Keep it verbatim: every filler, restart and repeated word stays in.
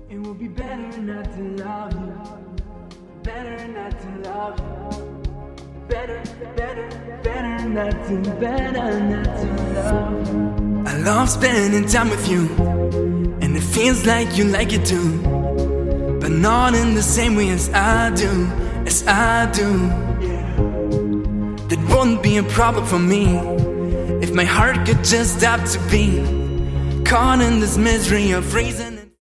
It would be better not to love you. Better not to love you. Better, better, better not to, better not to love you. I love spending time with you, and it feels like you like it too, but not in the same way as I do, as I do. That won't be a problem for me if my heart could just stop to beat, caught in this misery of reason.